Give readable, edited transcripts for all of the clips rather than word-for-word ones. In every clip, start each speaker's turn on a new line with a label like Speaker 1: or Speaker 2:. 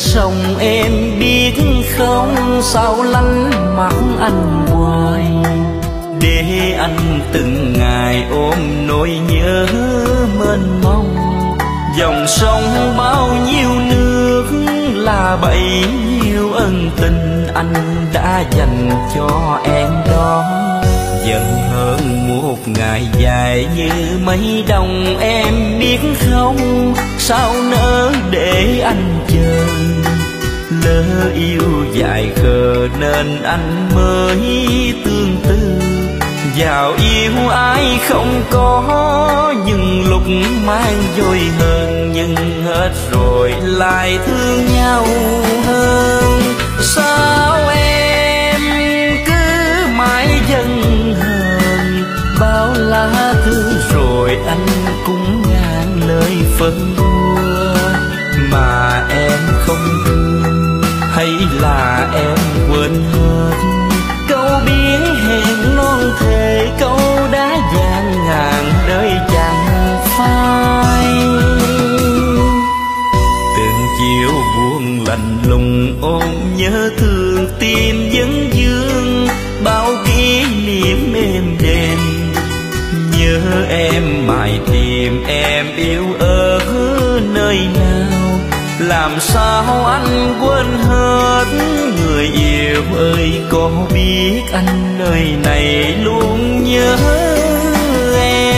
Speaker 1: sông em biết không, sao lánh mặt anh hoài, để anh từng ngày ôm nỗi nhớ mênh mông. Dòng sông bao nhiêu nước là bấy nhiêu ân tình anh đã dành cho em đó. Dần hơn một ngày dài như mấy đông em biết không, sao nỡ để anh chờ. Lỡ yêu dài khờ nên anh mới tương tư, vào yêu ai không có, nhưng lúc mang vội hơn, nhưng hết rồi lại thương nhau hơn. Sao em cứ mãi dần hờn, bao lá thư rồi anh cũng ngàn lời phân bua, mà em không thương hay là em quên hết câu biến hẹn non thề, câu đã vàng ngàn đời chẳng phai. Từng chiều buồn lạnh lùng ôm nhớ thương tim vấn vương, bao kỷ niệm êm đềm. Nhớ em mãi tìm em yêu ở nơi nào, làm sao anh quên hết. Người yêu ơi có biết anh nơi này luôn nhớ em.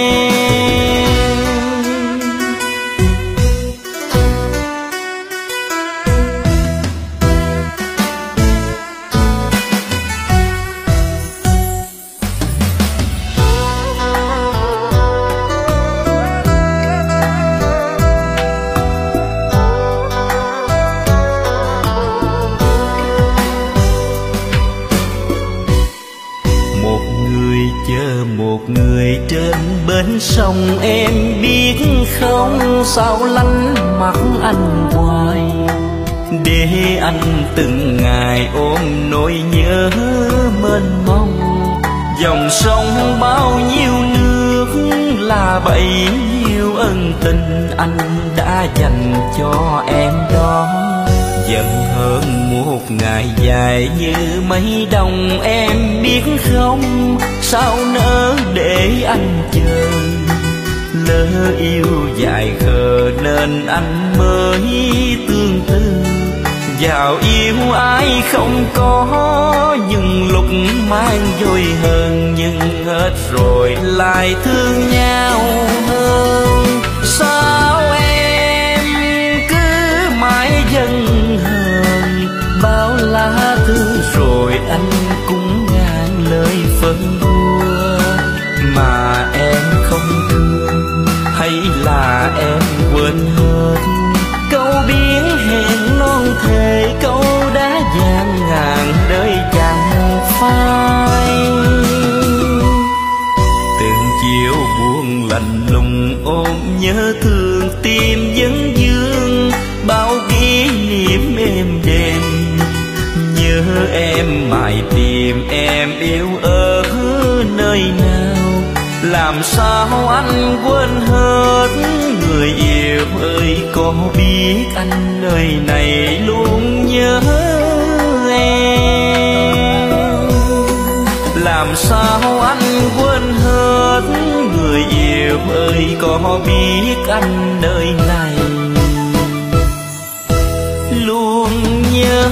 Speaker 1: Một người trên bến sông em biết không, sao lánh mặt anh hoài, để anh từng ngày ôm nỗi nhớ mênh mông. Dòng sông bao nhiêu nước là bấy nhiêu ân tình anh đã dành cho em đó. Dần hơn một ngày dài như mấy đông em biết không, sao nỡ để anh chờ. Lỡ yêu dài khờ nên anh mới tương tư, vào yêu ai không có, nhưng lúc mang vội hơn, nhưng hết rồi lại thương nhau hơn. Sao em cứ mãi dần hờn, bao lá thư rồi anh cũng ngàn lời phân bua, mà em không thương hay là em quên hết câu biến hẹn non thề, câu đã vàng ngàn đời chẳng phai. Từng chiều buồn lạnh lùng ôm nhớ thương tim vấn vương, bao kỷ niệm êm đềm. Nhớ em mãi tìm em yêu ở nơi nào, làm sao anh quên hết. Người yêu ơi có biết anh nơi này luôn nhớ em, làm sao anh quên hết. Người yêu ơi có biết anh nơi này luôn nhớ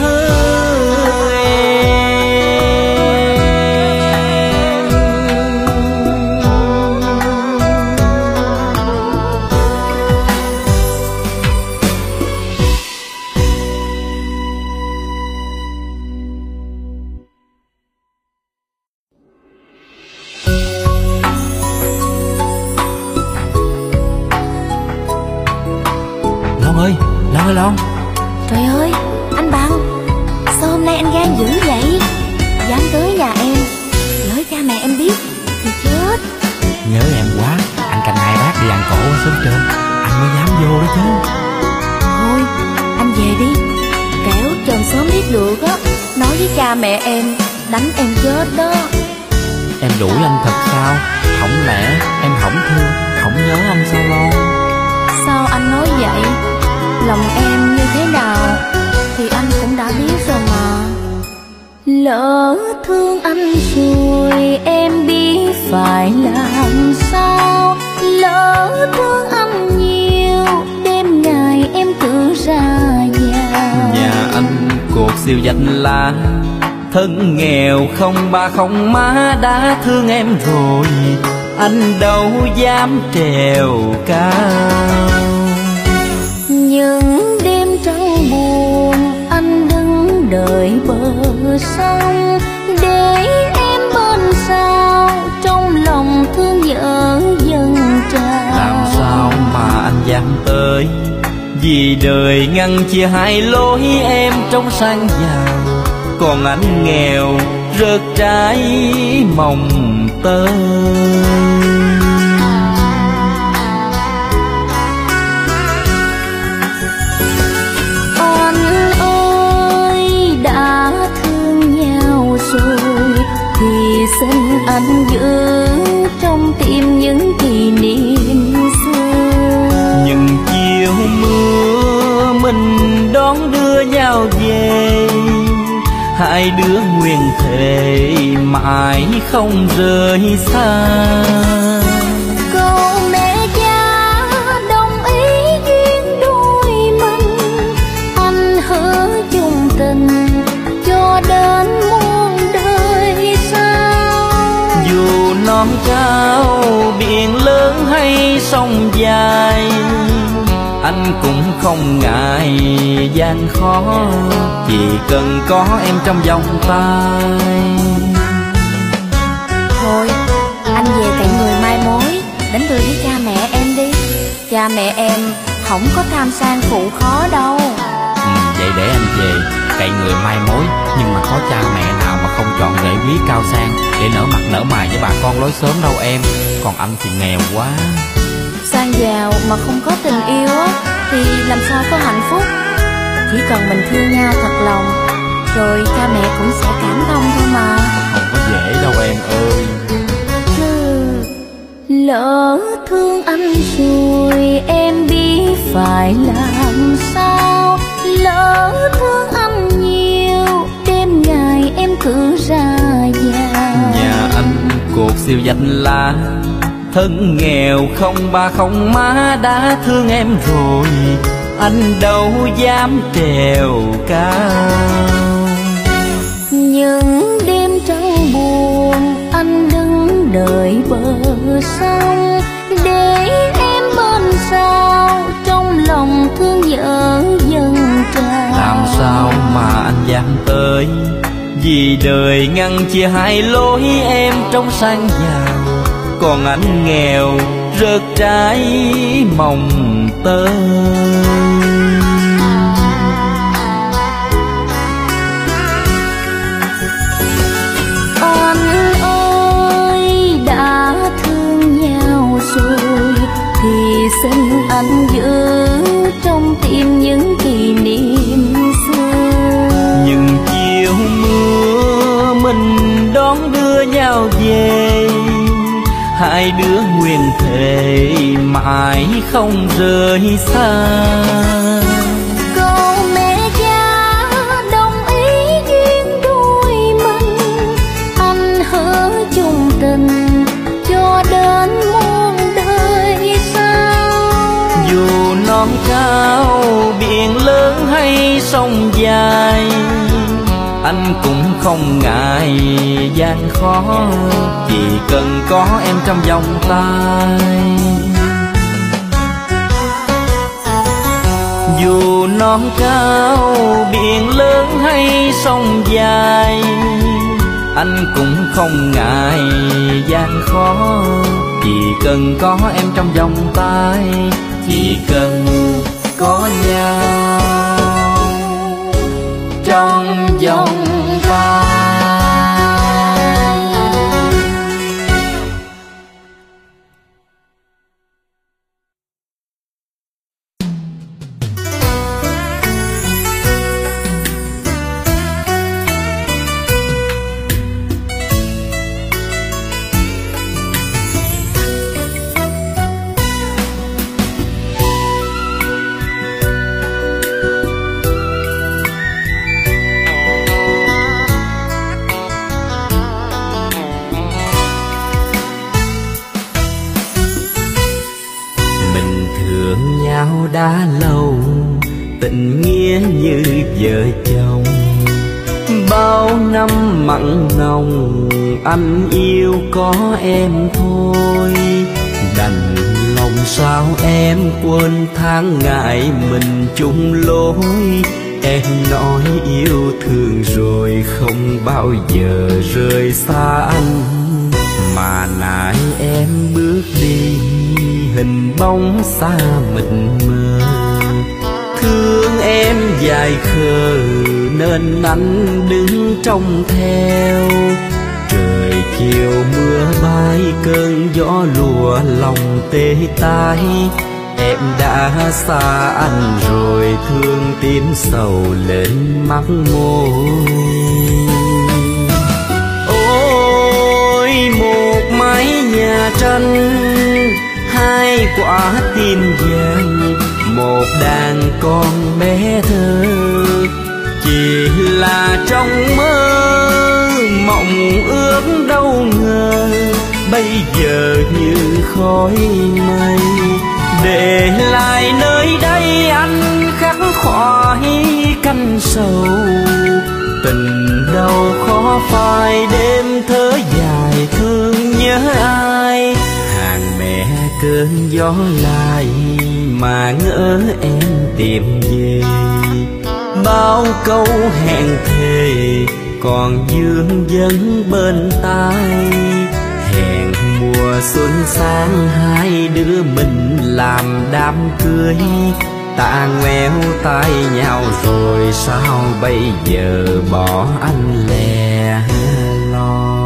Speaker 1: Long.
Speaker 2: Trời ơi, anh Bằng, sao hôm nay anh gan dữ vậy? Dám tới nhà em, lỡ cha mẹ em biết thì chết.
Speaker 3: Nhớ em quá, anh canh hai bác đi ăn cổ ở xóm trên, anh mới dám vô đó chứ.
Speaker 2: Thôi, anh về đi, kẻo chồng sớm biết được á, nói với cha mẹ em, đánh em chết đó.
Speaker 3: Em đuổi anh thật sao? Không lẽ em không thương, không nhớ anh sao Lo?
Speaker 2: Sao anh nói vậy? Lòng em như thế nào Lỡ thương anh rồi em biết phải làm sao. Lỡ thương anh nhiều đêm ngày em cứ ra vào.
Speaker 1: Nhà anh cột siêu danh lá, thân nghèo không ba không má đã thương em rồi, anh đâu dám trèo cao.
Speaker 2: Những đêm trăng buồn anh đứng đợi bờ sông, để em bên sao trong lòng thương vợ dần trào.
Speaker 1: Làm sao mà anh dám tới, vì đời ngăn chia hai lối em trong sang giàu, còn anh nghèo rớt trái mồng tơi.
Speaker 2: Anh ơi đã thương nhau rồi thì xin anh giữ trong tim những kỷ niệm xưa.
Speaker 1: Nhưng chiều mưa mình đón đưa nhau về, hai đứa nguyện thề mãi không rời xa.
Speaker 2: Câu mẹ cha đồng ý duyên đôi mình, anh hứa chung tình cho đến muôn đời sau.
Speaker 1: Dù non cao biển lớn hay sông dài, anh cũng không ngại gian khó, chỉ cần có em trong vòng tay.
Speaker 2: Thôi anh về cạnh người mai mối, đánh tôi với cha mẹ em đi. Cha mẹ em không có tham sang phụ khó đâu.
Speaker 3: Vậy để anh về cậy người mai mối, nhưng mà có cha mẹ nào mà không chọn rễ quý cao sang để nở mặt nở mày với bà con lối xóm đâu em. Còn anh thì nghèo quá.
Speaker 2: Sang giàu mà không có tình yêu á thì làm sao có hạnh phúc. Chỉ cần mình thương nhau thật lòng, rồi cha mẹ cũng sẽ cảm thông thôi mà.
Speaker 3: Không có dễ đâu em ơi.
Speaker 2: Lỡ thương anh rồi em biết phải làm sao. Lỡ thương anh nhiều đêm ngày em cứ ra vào.
Speaker 1: Nhà anh cột siêu danh lá, thân nghèo không ba không má đã thương em rồi, anh đâu dám trèo cao.
Speaker 2: Những đêm trăng buồn anh đứng đợi bờ sông, để em bên sao trong lòng thương vợ dần trào.
Speaker 1: Làm sao mà anh dám tới, vì đời ngăn chia hai lối em trong sang giàu, còn anh nghèo rớt trái mồng tơi.
Speaker 2: Anh ơi đã thương nhau rồi thì xin anh giữ trong tim những kỷ niệm xưa.
Speaker 1: Nhưng chiều mưa mình đón đưa nhau về, hai đứa nguyện thề mãi không rời xa.
Speaker 2: Câu mẹ cha đồng ý duyên đôi mình, anh hứa chung tình cho đến muôn đời sau.
Speaker 1: Dù non cao biển lớn hay sông dài, anh cũng không ngại gian khó, chỉ cần có em trong vòng tay. Dù non cao biển lớn hay sông dài, anh cũng không ngại gian khó, chỉ cần có em trong vòng tay. Chỉ cần có nhau trong vòng tay. vợ chồng. Bao năm mặn nồng anh yêu có em thôi, đành lòng sao em quên tháng ngày mình chung lối. Em nói yêu thương rồi không bao giờ rời xa anh, mà nãy em bước đi hình bóng xa mịt mờ. Thương em dài khờ nên anh đứng trông theo. Trời chiều mưa bay cơn gió lùa lòng tê tái. Em đã xa anh rồi thương tím sầu lên mắt môi. Ôi một mái nhà tranh, hai quả tim vàng, một đàn con bé thơ. Chỉ là trong mơ mộng ước đâu ngờ, bây giờ như khói mây. Để lại nơi đây anh khắc khoải canh sầu, tình đâu khó phai đêm thở dài thương nhớ ai. Hàng mẹ cơn gió lại mà ngỡ em tìm về, bao câu hẹn thề còn vương vấn bên tai. Hẹn mùa xuân sang hai đứa mình làm đám cưới, ta ngoéo tay nhau rồi sao bây giờ bỏ anh lẻ loi.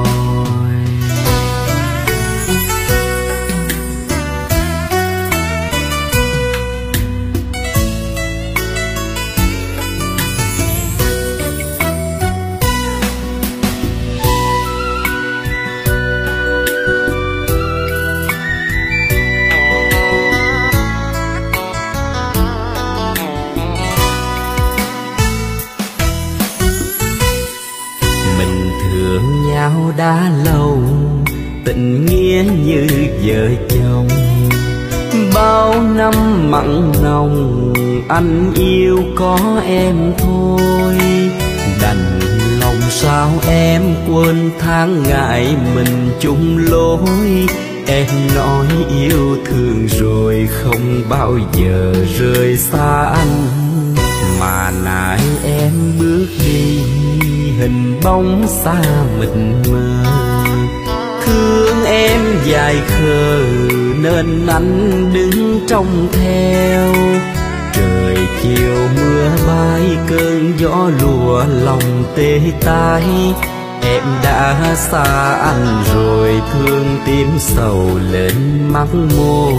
Speaker 1: Đã lâu tình nghĩa như vợ chồng, bao năm mặn nồng anh yêu có em thôi. Đành lòng sao em quên tháng ngày mình chung lối. Em nói yêu thương rồi không bao giờ rời xa anh, mà nãy em bước đi hình bóng xa mịt mờ. Thương em dài khờ nên anh đứng trông theo. Trời chiều mưa bay cơn gió lùa lòng tê tái. Em đã xa anh rồi thương tím sầu lên mắt môi.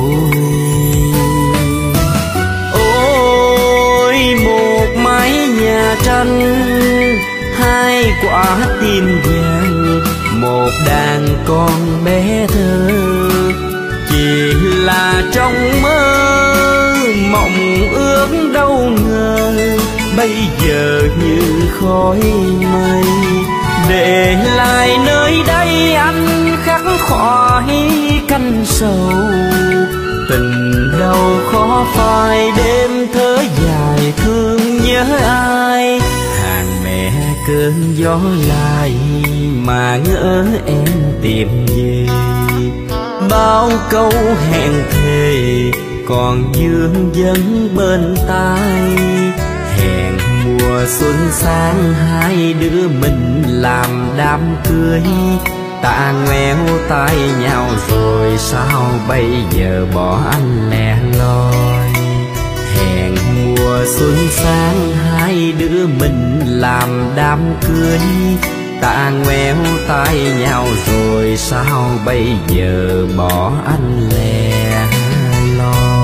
Speaker 1: Ôi một mái nhà tranh, hai quả tim vàng, một đàn con bé thơ. Chỉ là trong mơ mộng ước đâu ngờ, bây giờ như khói mây. Để lại nơi đây anh khắc khoải canh sầu, tình đâu khó phai đêm thở dài thương nhớ ai. Hàng mẹ cơn gió lại mà ngỡ em tìm về, bao câu hẹn thề còn vương vấn bên tai. Hẹn mùa xuân sang hai đứa mình làm đám cưới, ta ngoéo tay nhau rồi sao bây giờ bỏ anh lẻ loi. Hẹn mùa xuân sang hai đứa mình làm đám cưới, ta ngoéo tay nhau rồi sao bây giờ bỏ anh lẻ loi.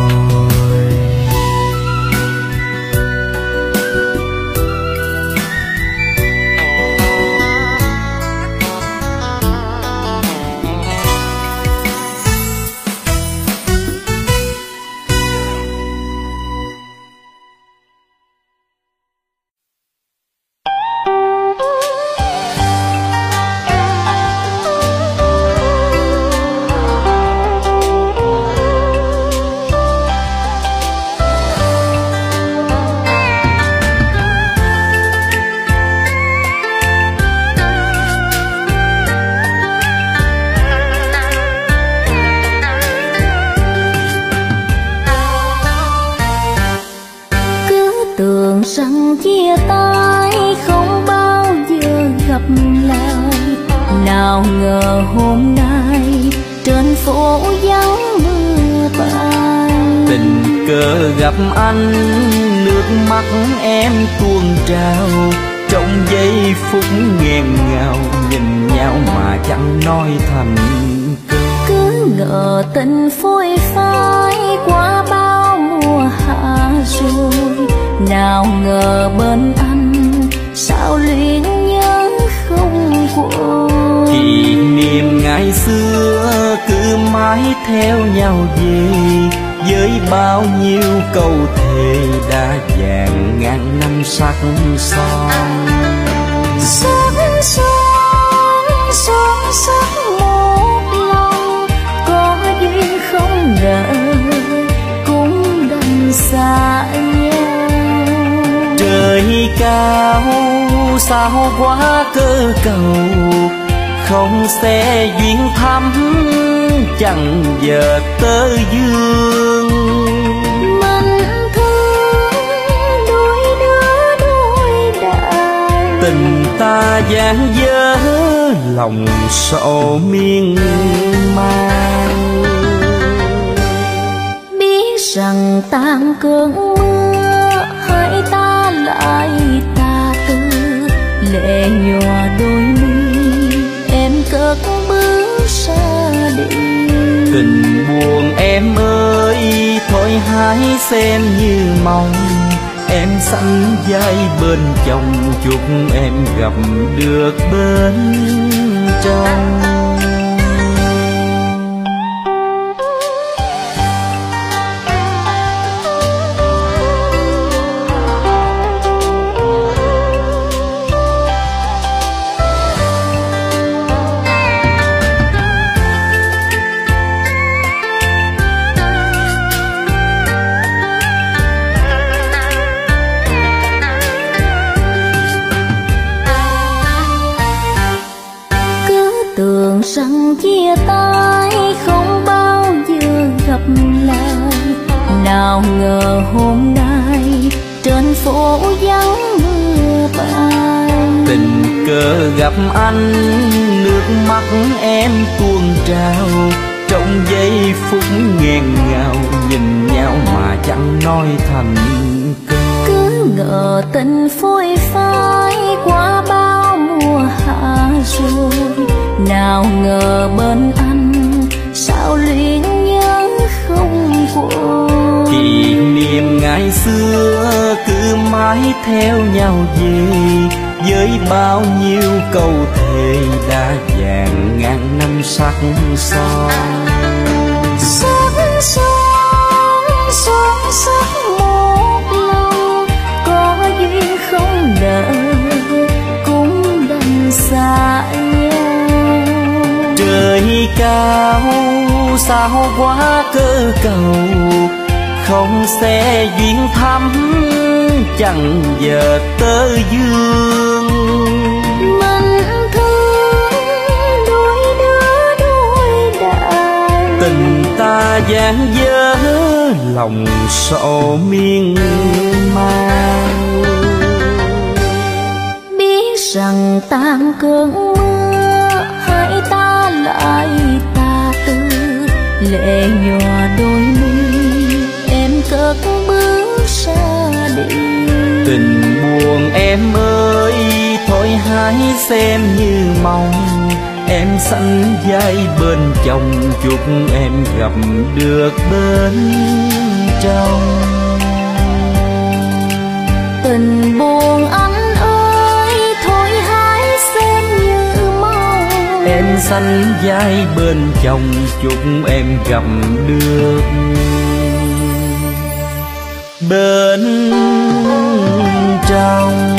Speaker 2: rằng chia tay không bao giờ gặp lại, nào ngờ hôm nay trên phố vắng mưa bay.
Speaker 1: Tình cờ gặp anh, nước mắt em tuôn trào, trong giây phút nghẹn ngào nhìn nhau mà chẳng nói thành câu.
Speaker 2: Cứ ngờ tình phôi phai qua bao mùa hạ rồi, nào ngờ bên anh sao luyến nhớ không quên.
Speaker 1: Kỷ niệm ngày xưa cứ mãi theo nhau về, với bao nhiêu câu thề đã vàng ngàn năm sắc son.
Speaker 2: Son son son sắc một lòng, có duyên không ngờ cũng đành xa nhau.
Speaker 1: Trời cao sao quá cơ cầu, không sẽ duyên thắm chẳng giờ tơ dương.
Speaker 2: Mình thương đôi đứa đôi đại,
Speaker 1: Tình ta dang dở lòng sầu miên man.
Speaker 2: biết rằng tan cơn mưa hai ta lại ta tư, lệ nhòa đôi mi em cất bước xa đi.
Speaker 1: Tình buồn em ơi thôi hãy xem như mong, em sánh vai bên chồng chúc em gặp được bên trong.
Speaker 2: Tưởng rằng chia tay không bao giờ gặp lại, nào ngờ hôm nay trên phố vắng mưa bay.
Speaker 1: Tình cờ gặp anh, nước mắt em tuôn trào, trong giây phút nghẹn ngào nhìn nhau mà chẳng nói thành câu.
Speaker 2: Cứ ngờ tình phôi phai qua bao mùa hạ rồi, nào ngờ bên anh sao luyến nhớ không quên.
Speaker 1: Kỷ niệm ngày xưa cứ mãi theo nhau về, với bao nhiêu câu thề đã vàng ngàn năm sắc son.
Speaker 2: Son son son sắc một lòng, có duyên không nợ cũng đành xa nhau.
Speaker 1: Trời cao sao quá cơ cầu, không sẽ duyên thắm chẳng giờ tơ dương.
Speaker 2: Mình thương đôi đứa đôi đại,
Speaker 1: Tình ta dang dở lòng sầu miên man.
Speaker 2: biết rằng tan cơn mưa hai ta lại ta tư, lệ nhòa đôi mi em cất bước xa đi.
Speaker 1: Tình buồn em ơi thôi hãy xem như mong, em sánh vai bên chồng chúc em gặp được bên trong.
Speaker 2: Tình buồn anh ơi thôi hãy xem như mong,
Speaker 1: Em sánh vai bên chồng chúc em gặp được bên trong.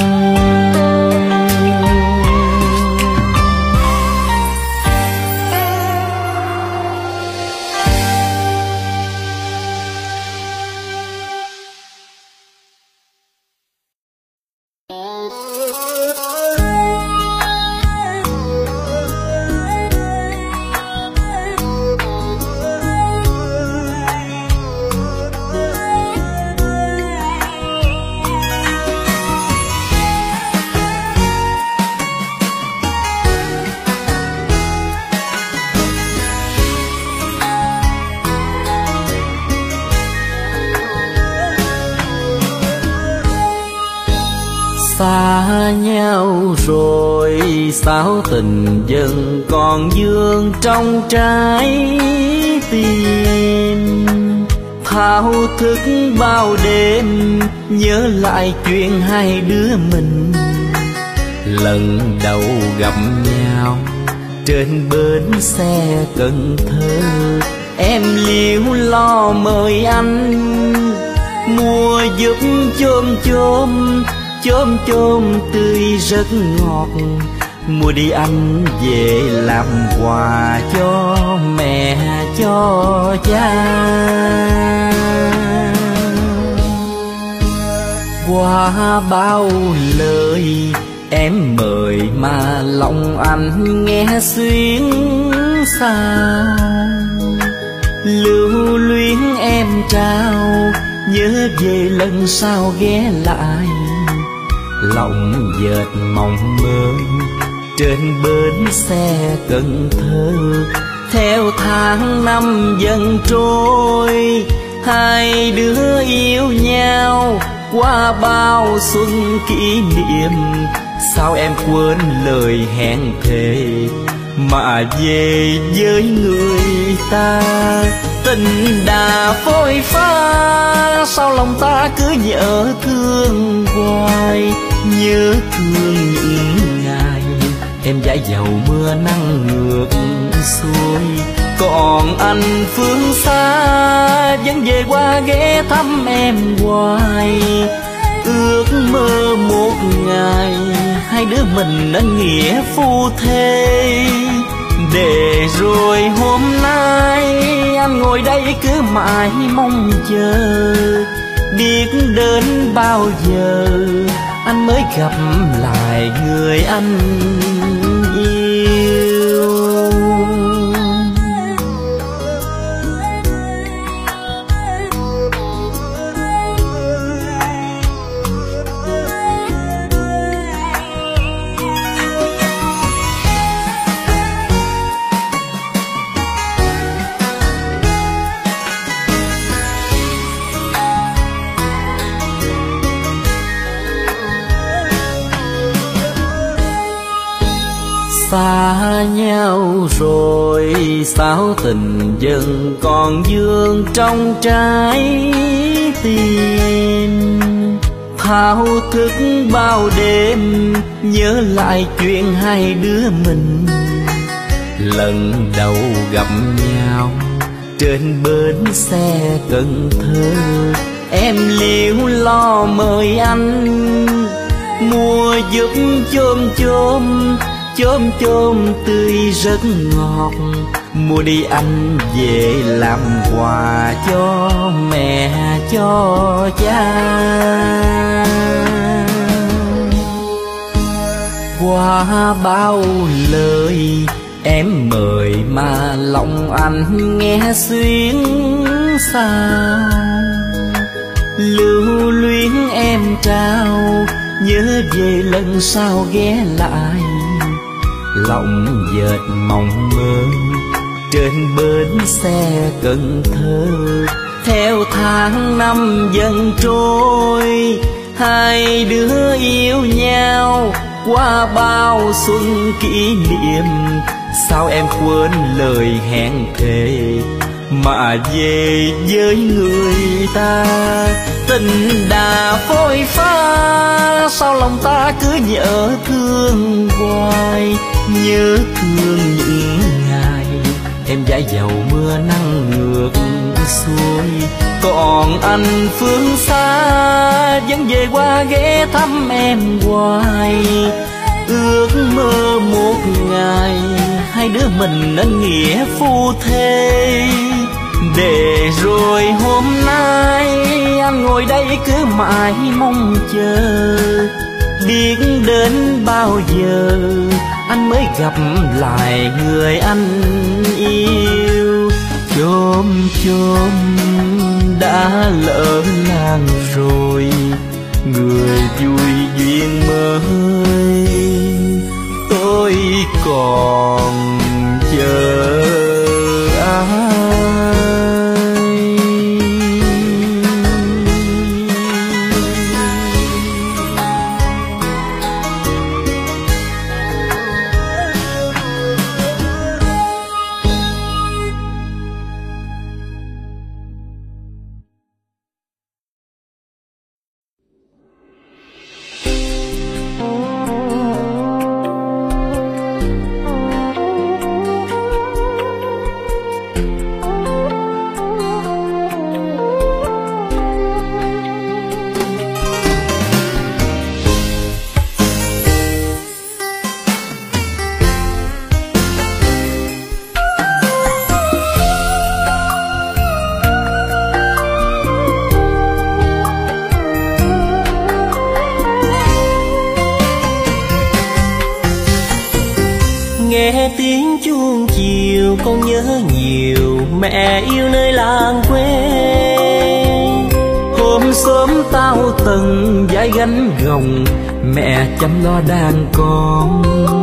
Speaker 1: Xa nhau rồi sao tình dần còn vương trong trái tim, thao thức bao đêm nhớ lại chuyện hai đứa mình lần đầu gặp nhau trên bến xe Cần Thơ. Em liếu lo mời anh mua giúp chôm chôm, chôm chôm tươi rất ngọt, mua đi anh về làm quà cho mẹ cho cha. Qua bao lời em mời mà lòng anh nghe xuyến sao, lưu luyến em trao nhớ về lần sau ghé lại, lòng dệt mộng mơ trên bến xe Cần Thơ. Theo tháng năm dần trôi hai đứa yêu nhau qua bao xuân kỷ niệm, sao em quên lời hẹn thề mà về với người ta. Tình đã phôi pha sao lòng ta cứ nhớ thương hoài, nhớ thương những ngày em dãi dầu mưa nắng ngược xuôi. Còn anh phương xa vẫn về qua ghé thăm em hoài, ước mơ một ngày hai đứa mình nên nghĩa phu thê. Để rồi hôm nay anh ngồi đây cứ mãi mong chờ, biết đến bao giờ anh mới gặp lại người anh yêu. Xa nhau rồi sao tình dần còn vương trong trái tim, thao thức bao đêm nhớ lại chuyện hai đứa mình lần đầu gặp nhau trên bến xe Cần Thơ. Em liếu lo mời anh mua giúp chôm chôm, chôm chôm tươi rất ngọt, mua đi anh về làm quà cho mẹ cho cha. Qua bao lời em mời mà lòng anh nghe xuyến sao, lưu luyến em trao nhớ về lần sau ghé lại, lòng dệt mộng mơ trên bến xe Cần Thơ. Theo tháng năm dần trôi hai đứa yêu nhau qua bao xuân kỷ niệm, sao em quên lời hẹn thề mà về với người ta. Tình đã phôi pha sao lòng ta cứ nhớ thương hoài, nhớ thương những ngày em dãi dầu mưa nắng ngược xuôi. Còn anh phương xa vẫn về qua ghé thăm em hoài, ước mơ một ngày hai đứa mình nên nghĩa phu thê. Để rồi hôm nay anh ngồi đây cứ mãi mong chờ, biết đến bao giờ anh mới gặp lại người anh yêu. Chôm chôm đã lỡ làng rồi, người vui duyên mới tôi còn chờ ai. nghe tiếng chuông chiều con nhớ nhiều mẹ yêu nơi làng quê. Hôm sớm tao từng vai gánh gồng, mẹ chăm lo đàn con.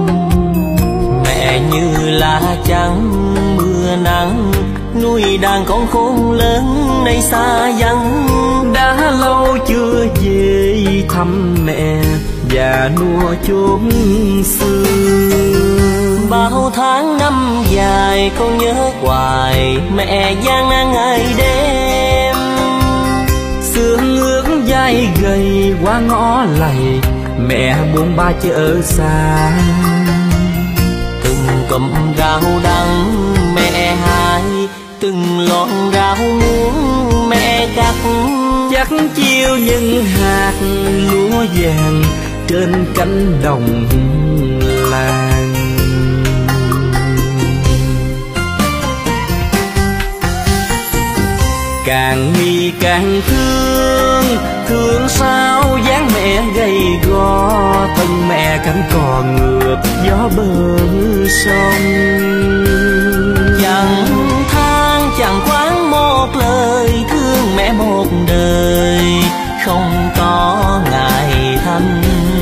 Speaker 1: Mẹ như lá trắng mưa nắng, nuôi đàn con khôn lớn nay xa vắng. Đã lâu chưa về thăm mẹ và nua chốn xưa. Bao tháng năm dài con nhớ hoài mẹ gian nan ngày đêm. Sương ướt vai gầy qua ngõ lầy, mẹ buông ba chợ xa. Từng cụm rau đắng mẹ hái, từng lon rau muống mẹ cắt. Chắc chiều những hạt lúa vàng trên cánh đồng làng. Càng nghĩ càng thương, thương sao dáng mẹ gầy gò. Thân mẹ cánh cò ngược gió bờ sông. Chẳng than chẳng quán một lời, thương mẹ một đời không có ngày thanh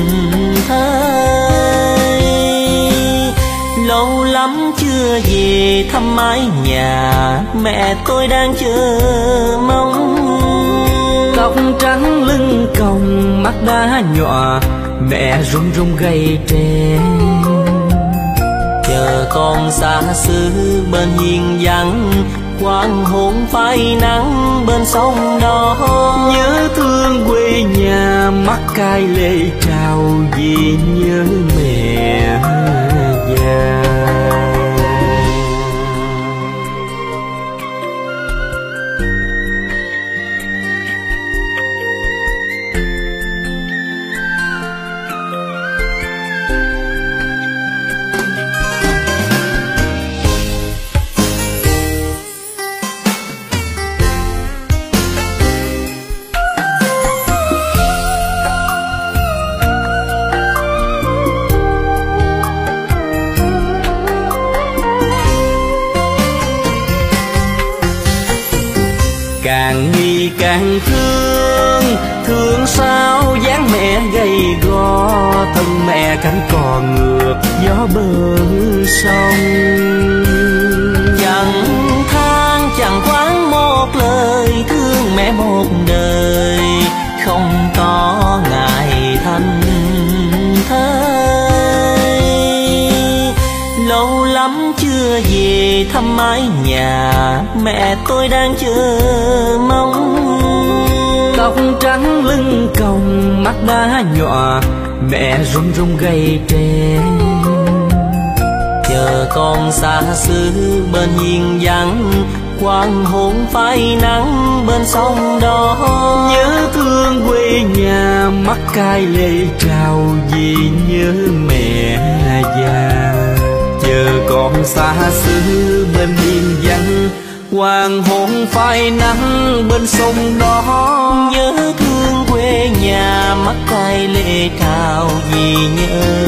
Speaker 1: thơi. Lâu lắm chưa về thăm mái nhà, mẹ tôi đang chờ mong. Tóc trắng lưng còng mắt đã nhọa, mẹ run run gầy tre. Chờ con xa xứ bên hiên vắng, hoàng hôn phai nắng bên sông đó. Nhớ thương quê nhà mắt cay lệ trào, vì nhớ mẹ già. Càng nghĩ càng thương, thương sao dáng mẹ gầy gò. Thân mẹ cánh cò ngược gió bờ sông. Chẳng than chẳng quán một lời, thương mẹ một đời không có ngày thanh thơi. Lâu lắm chưa về thăm mái nhà, mẹ tôi đang chờ mong. Tóc trắng lưng còng mắt đã nhọa, mẹ run run gầy tre. Chờ con xa xứ bên hiên vắng, hoàng hôn phai nắng bên sông đó. Nhớ thương quê nhà mắt cay lệ trào, vì nhớ mẹ già. Chờ con xa xứ bên hiên vắng, hoàng hôn phai nắng bên sông đó. Nhớ thương quê nhà mắt cay lệ trào, vì nhớ